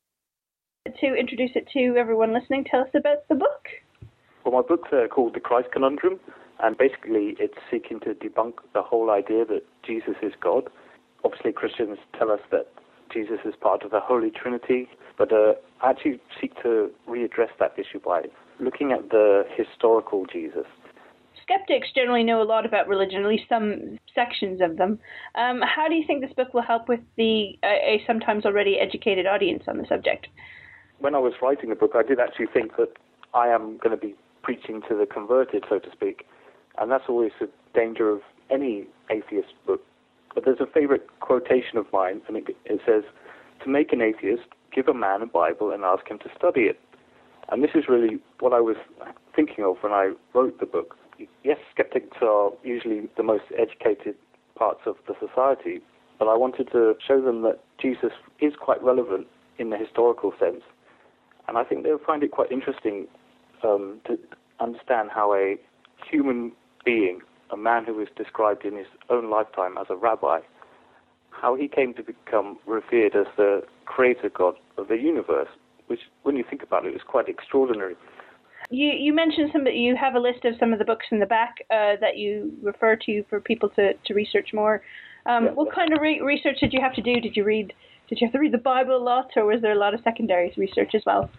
To introduce it to everyone listening, tell us about the book. Well, my book's uh, called The Christ Conundrum, and basically it's seeking to debunk the whole idea that Jesus is God. Obviously, Christians tell us that Jesus is part of the Holy Trinity, but uh, I actually seek to readdress that issue by looking at the historical Jesus. Skeptics generally know a lot about religion, at least some sections of them. Um, how do you think this book will help with the uh, a sometimes already educated audience on the subject? When I was writing the book, I did actually think that I am going to be preaching to the converted, so to speak, and that's always the danger of any atheist book. But there's a favourite quotation of mine, and it, it says, "To make an atheist, give a man a Bible and ask him to study it." And this is really what I was thinking of when I wrote the book. Yes, skeptics are usually the most educated parts of the society, but I wanted to show them that Jesus is quite relevant in the historical sense. And I think they'll find it quite interesting um, to understand how a human being, a man who was described in his own lifetime as a rabbi, how he came to become revered as the creator God of the universe, which, when you think about it, is quite extraordinary. You you mentioned some. You have a list of some of the books in the back uh, that you refer to for people to, to research more. Um, yeah, what yeah. kind of re- research did you have to do? Did you read? Did you have to read the Bible a lot, or was there a lot of secondary research as well?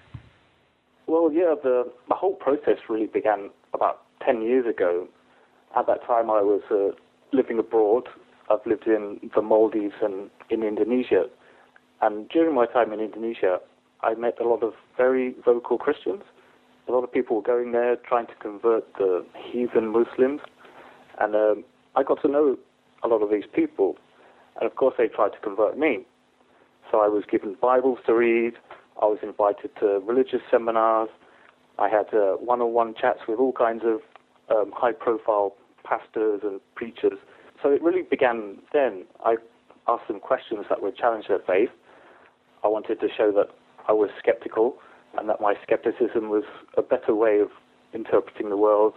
Well, yeah, the the whole process really began about ten years ago. At that time, I was uh, living abroad. I've lived in the Maldives and in Indonesia. And during my time in Indonesia, I met a lot of very vocal Christians. A lot of people were going there trying to convert the heathen Muslims. And um, I got to know a lot of these people. And of course, they tried to convert me. So I was given Bibles to read. I was invited to religious seminars. I had uh, one-on-one chats with all kinds of um, high-profile pastors and preachers. So it really began then. I asked them questions that would challenge their faith. I wanted to show that I was skeptical and that my skepticism was a better way of interpreting the world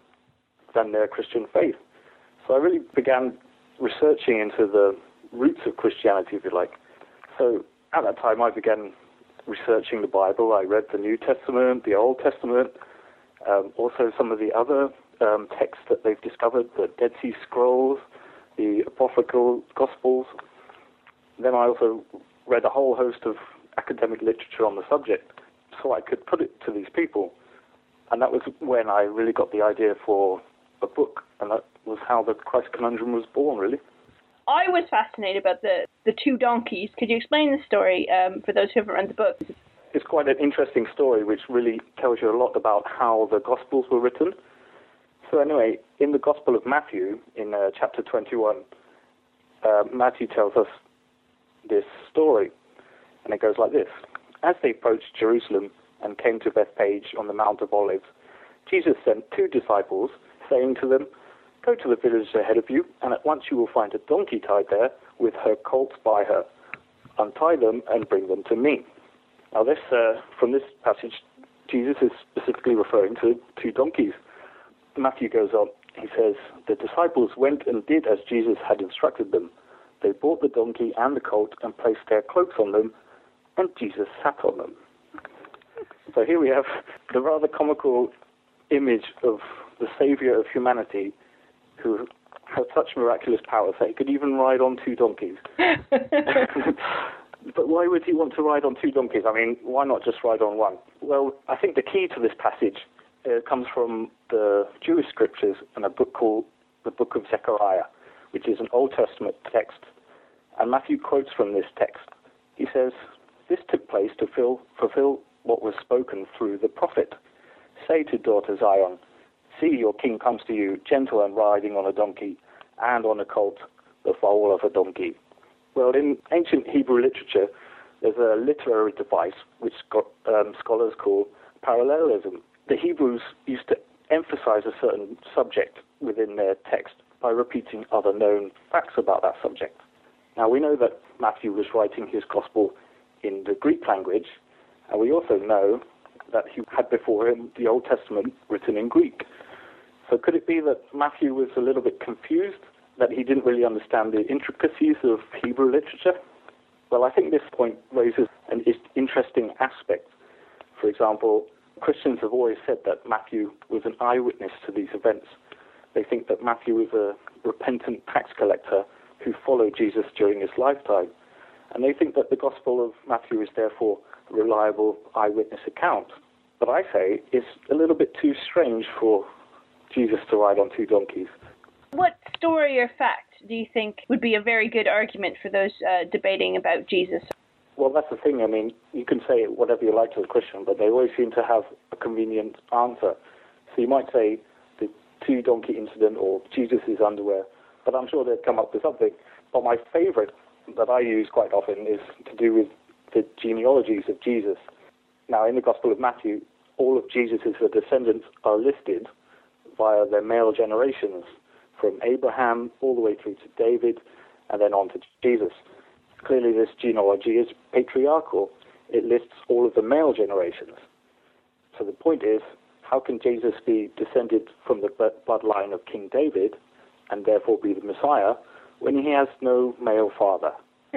than their Christian faith. So I really began researching into the roots of Christianity, if you like. So at that time, I began researching the Bible. I read the New Testament, the Old Testament, um, also some of the other um, texts that they've discovered, the Dead Sea Scrolls, the apocryphal Gospels. Then I also read a whole host of academic literature on the subject so I could put it to these people. And that was when I really got the idea for a book, and that was how the Christ Conundrum was born, really. I was fascinated about the, the two donkeys. Could you explain the story um, for those who haven't read the book? It's quite an interesting story, which really tells you a lot about how the Gospels were written. So anyway, in the Gospel of Matthew, in uh, chapter twenty-one, uh, Matthew tells us this story, and it goes like this. As they approached Jerusalem and came to Bethphage on the Mount of Olives, Jesus sent two disciples, saying to them, "Go to the village ahead of you, and at once you will find a donkey tied there with her colt by her. Untie them and bring them to me." Now, this uh, from this passage, Jesus is specifically referring to two donkeys. Matthew goes on. He says, "The disciples went and did as Jesus had instructed them. They brought the donkey and the colt and placed their cloaks on them, and Jesus sat on them." So here we have the rather comical image of the saviour of humanity who had such miraculous powers that he could even ride on two donkeys. But why would he want to ride on two donkeys? I mean, why not just ride on one? Well, I think the key to this passage uh, comes from the Jewish scriptures and a book called the Book of Zechariah, which is an Old Testament text. And Matthew quotes from this text. He says, "This took place to fill, fulfill what was spoken through the prophet. Say to daughter Zion, see, your king comes to you, gentle and riding on a donkey, and on a colt, the foal of a donkey." Well, in ancient Hebrew literature, there's a literary device which um, scholars call parallelism. The Hebrews used to emphasize a certain subject within their text by repeating other known facts about that subject. Now, we know that Matthew was writing his gospel in the Greek language, and we also know that he had before him the Old Testament written in Greek. So could it be that Matthew was a little bit confused, that he didn't really understand the intricacies of Hebrew literature? Well, I think this point raises an interesting aspect. For example, Christians have always said that Matthew was an eyewitness to these events. They think that Matthew was a repentant tax collector who followed Jesus during his lifetime. And they think that the Gospel of Matthew is therefore a reliable eyewitness account. But I say it's a little bit too strange for Jesus to ride on two donkeys. What story or fact do you think would be a very good argument for those uh, debating about Jesus? Well, that's the thing. I mean, you can say whatever you like to a Christian, but they always seem to have a convenient answer. So you might say the two-donkey incident or Jesus' underwear, but I'm sure they'd come up with something. But my favorite that I use quite often is to do with the genealogies of Jesus. Now, in the Gospel of Matthew, all of Jesus' descendants are listed via their male generations, from Abraham all the way through to David and then on to Jesus. Clearly, this genealogy is patriarchal. It lists all of the male generations. So the point is, how can Jesus be descended from the bloodline of King David and therefore be the Messiah when he has no male father?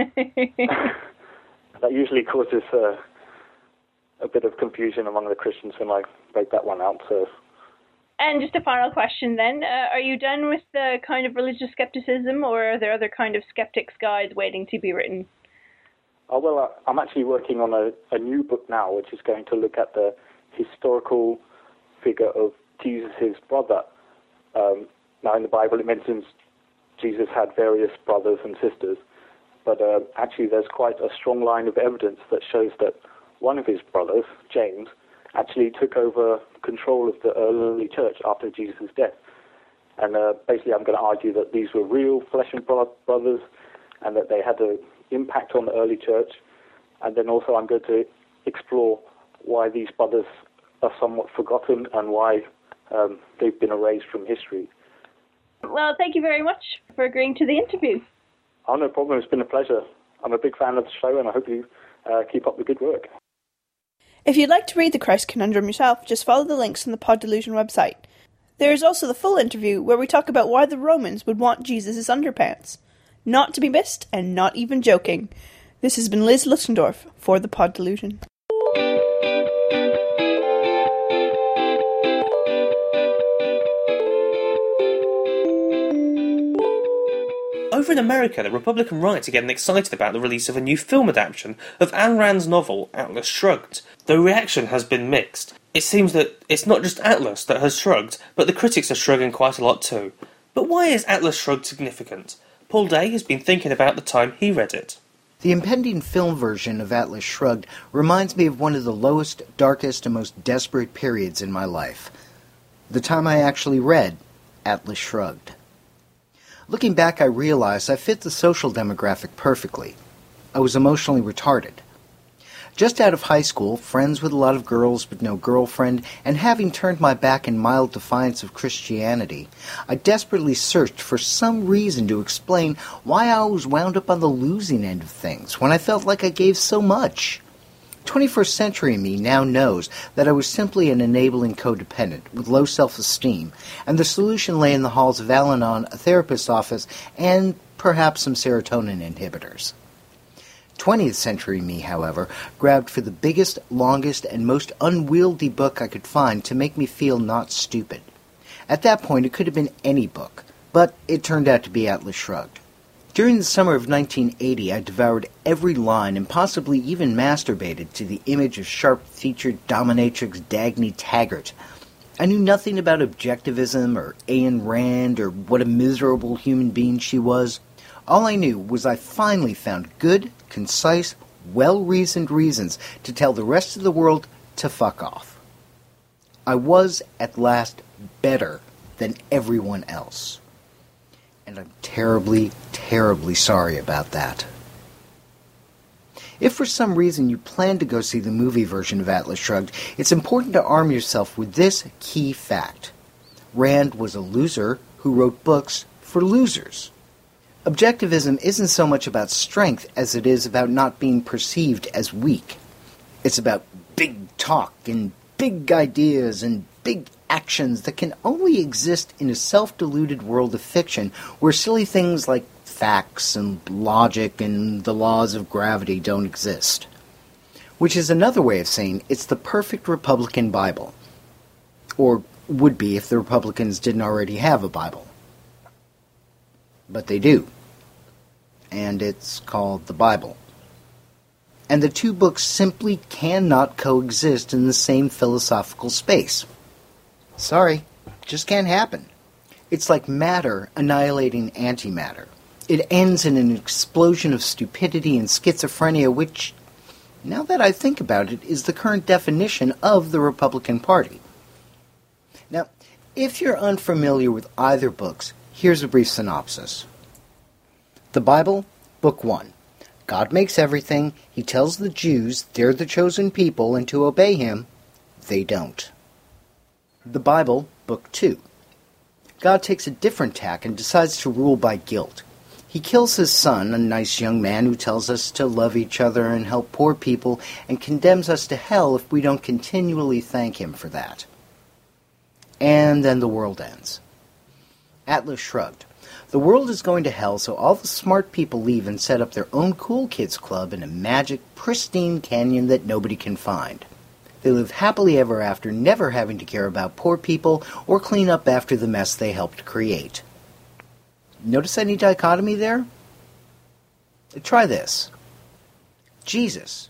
That usually causes uh, a bit of confusion among the Christians when I break that one out. So. And just a final question then. Uh, are you done with the kind of religious skepticism, or are there other kind of skeptics' guides waiting to be written? Oh, well, I'm actually working on a, a new book now, which is going to look at the historical figure of Jesus' brother. Um, now, in the Bible, it mentions Jesus had various brothers and sisters, but uh, actually there's quite a strong line of evidence that shows that one of his brothers, James, actually took over control of the early church after Jesus' death. And uh, basically I'm going to argue that these were real flesh and blood brothers and that they had an impact on the early church. And then also I'm going to explore why these brothers are somewhat forgotten and why um, they've been erased from history. Well, thank you very much for agreeing to the interview. Oh, no problem. It's been a pleasure. I'm a big fan of the show and I hope you uh, keep up the good work. If you'd like to read the Christ Conundrum yourself, just follow the links on the Pod Delusion website. There is also the full interview where we talk about why the Romans would want Jesus' underpants. Not to be missed, and not even joking. This has been Liz Lutzendorf for the Pod Delusion. Over in America, the Republican right are getting excited about the release of a new film adaptation of Ayn Rand's novel Atlas Shrugged. The reaction has been mixed. It seems that it's not just Atlas that has shrugged, but the critics are shrugging quite a lot too. But why is Atlas Shrugged significant? Paul Day has been thinking about the time he read it. The impending film version of Atlas Shrugged reminds me of one of the lowest, darkest, and most desperate periods in my life. The time I actually read Atlas Shrugged. Looking back, I realized I fit the social demographic perfectly. I was emotionally retarded. Just out of high school, friends with a lot of girls but no girlfriend, and having turned my back in mild defiance of Christianity, I desperately searched for some reason to explain why I was wound up on the losing end of things when I felt like I gave so much. twenty-first century me now knows that I was simply an enabling codependent with low self-esteem, and the solution lay in the halls of Al-Anon, a therapist's office, and perhaps some serotonin inhibitors. twentieth century me, however, grabbed for the biggest, longest, and most unwieldy book I could find to make me feel not stupid. At that point, it could have been any book, but it turned out to be Atlas Shrugged. During the summer of nineteen eighty, I devoured every line and possibly even masturbated to the image of sharp-featured dominatrix Dagny Taggart. I knew nothing about objectivism or Ayn Rand or what a miserable human being she was. All I knew was I finally found good, concise, well-reasoned reasons to tell the rest of the world to fuck off. I was, at last, better than everyone else. And I'm terribly, terribly sorry about that. If for some reason you plan to go see the movie version of Atlas Shrugged, it's important to arm yourself with this key fact. Rand was a loser who wrote books for losers. Objectivism isn't so much about strength as it is about not being perceived as weak. It's about big talk and big ideas and big actions that can only exist in a self-deluded world of fiction where silly things like facts and logic and the laws of gravity don't exist. Which is another way of saying it's the perfect Republican Bible. Or would be if the Republicans didn't already have a Bible. But they do. And it's called the Bible. And the two books simply cannot coexist in the same philosophical space. Sorry, just can't happen. It's like matter annihilating antimatter. It ends in an explosion of stupidity and schizophrenia, which, now that I think about it, is the current definition of the Republican Party. Now, if you're unfamiliar with either books, here's a brief synopsis. The Bible, Book one. God makes everything. He tells the Jews they're the chosen people and to obey him. They don't. The Bible, Book two. God takes a different tack and decides to rule by guilt. He kills his son, a nice young man who tells us to love each other and help poor people, and condemns us to hell if we don't continually thank him for that. And then the world ends. Atlas Shrugged. The world is going to hell, so all the smart people leave and set up their own cool kids club in a magic, pristine canyon that nobody can find. They live happily ever after, never having to care about poor people or clean up after the mess they helped create. Notice any dichotomy there? Try this. Jesus.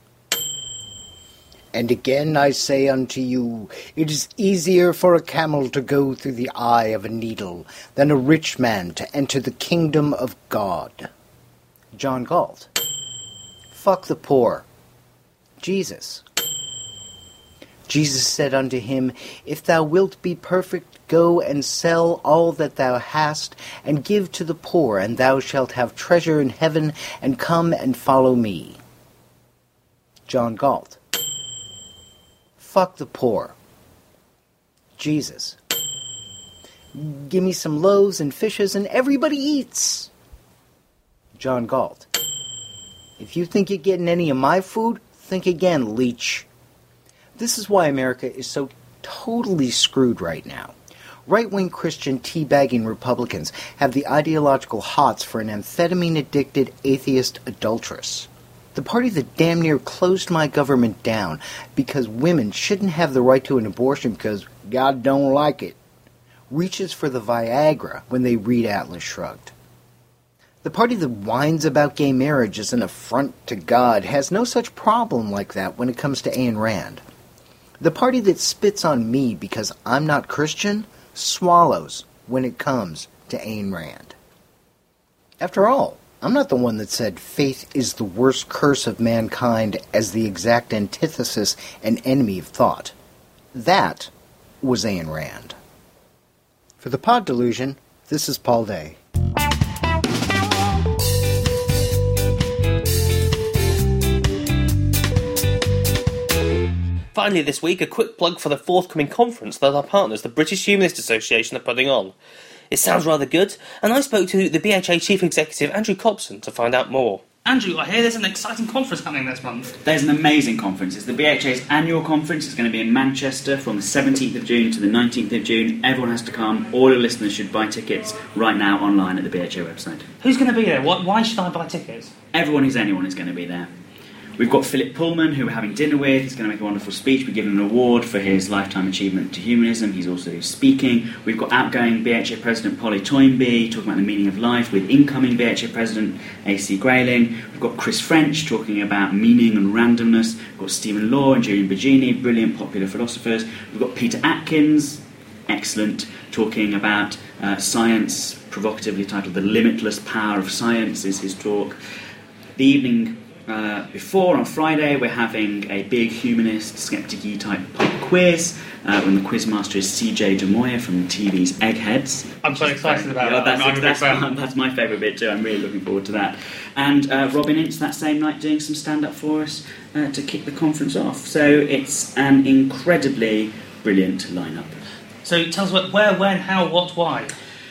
And again I say unto you, it is easier for a camel to go through the eye of a needle than a rich man to enter the kingdom of God. John Galt. Fuck the poor. Jesus. Jesus said unto him, If thou wilt be perfect, go and sell all that thou hast, and give to the poor, and thou shalt have treasure in heaven, and come and follow me. John Galt. Fuck the poor. Jesus. Give me some loaves and fishes, and everybody eats. John Galt. If you think you're getting any of my food, think again, leech. This is why America is so totally screwed right now. Right-wing Christian teabagging Republicans have the ideological hots for an amphetamine-addicted atheist adulteress. The party that damn near closed my government down because women shouldn't have the right to an abortion because God don't like it, reaches for the Viagra when they read Atlas Shrugged. The party that whines about gay marriage as an affront to God has no such problem like that when it comes to Ayn Rand. The party that spits on me because I'm not Christian swallows when it comes to Ayn Rand. After all, I'm not the one that said faith is the worst curse of mankind as the exact antithesis and enemy of thought. That was Ayn Rand. For the Pod Delusion, this is Paul Day. Finally this week, a quick plug for the forthcoming conference that our partners, the British Humanist Association, are putting on. It sounds rather good, and I spoke to the B H A Chief Executive Andrew Cobson to find out more. Andrew, I hear there's an exciting conference happening next month. There's an amazing conference. It's the B H A's annual conference. It's going to be in Manchester from the seventeenth of June to the nineteenth of June. Everyone has to come. All your listeners should buy tickets right now online at the B H A website. Who's going to be there? What, why should I buy tickets? Everyone who's anyone is going to be there. We've got Philip Pullman, who we're having dinner with. He's going to make a wonderful speech. We're giving him an award for his lifetime achievement to humanism. He's also speaking. We've got outgoing B H A President Polly Toynbee talking about the meaning of life with incoming B H A President A C Grayling. We've got Chris French talking about meaning and randomness. We've got Stephen Law and Julian Bagini, brilliant popular philosophers. We've got Peter Atkins, excellent, talking about uh, science, provocatively titled The Limitless Power of Science is his talk. The evening Uh, before, on Friday, we're having a big humanist, skeptic-y type pub quiz, uh, when the quizmaster is C J De Moya from T V's Eggheads. I'm so excited about yeah, that. That's, that's, that's, that's my favourite bit too. I'm really looking forward to that. And uh, Robin Ince that same night doing some stand-up for us uh, to kick the conference off. So it's an incredibly brilliant lineup. So tell us what, where, when, how, what, why?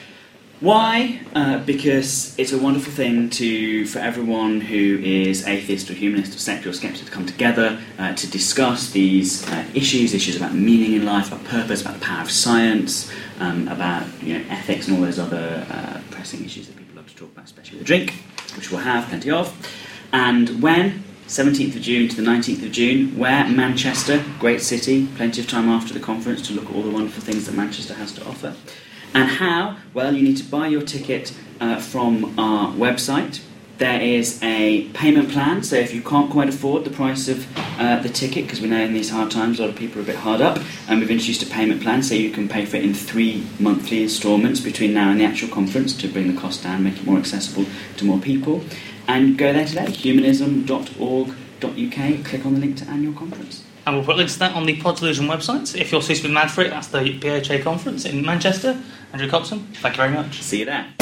Why? Uh, because it's a wonderful thing to for everyone who is atheist or humanist or secular or skeptic to come together uh, to discuss these uh, issues, issues about meaning in life, about purpose, about the power of science, um, about you know ethics and all those other uh, pressing issues that people love to talk about, especially with a drink, which we'll have plenty of. And when? seventeenth of June to the nineteenth of June, where? Manchester, great city, plenty of time after the conference to look at all the wonderful things that Manchester has to offer. And how? Well, you need to buy your ticket uh, from our website. There is a payment plan, so if you can't quite afford the price of uh, the ticket, because we know in these hard times a lot of people are a bit hard up, and we've introduced a payment plan so you can pay for it in three monthly instalments between now and the actual conference to bring the cost down, make it more accessible to more people. And go there today, humanism dot org dot U K, click on the link to annual conference. And we'll put links to that on the Pod Delusion website. If you're suitably mad for it, that's the B H A conference in Manchester. Andrew Copson, thank you very much. See you there.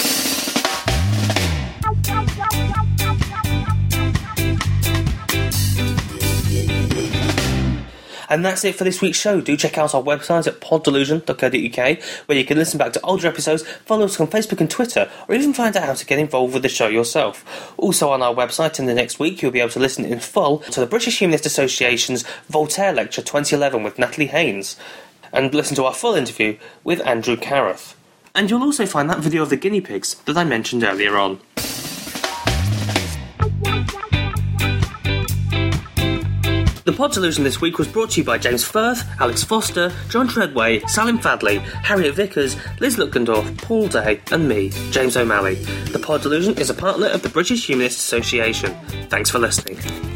And that's it for this week's show. Do check out our website at pod delusion dot co dot U K, where you can listen back to older episodes, follow us on Facebook and Twitter, or even find out how to get involved with the show yourself. Also on our website in the next week, you'll be able to listen in full to the British Humanist Association's Voltaire Lecture twenty eleven with Natalie Haynes, and listen to our full interview with Andrew Carruth. And you'll also find that video of the guinea pigs that I mentioned earlier on. The Pod Delusion this week was brought to you by James Firth, Alex Foster, John Treadway, Salim Fadley, Harriet Vickers, Liz Luckendorf, Paul Day, and me, James O'Malley. The Pod Delusion is a partner of the British Humanist Association. Thanks for listening.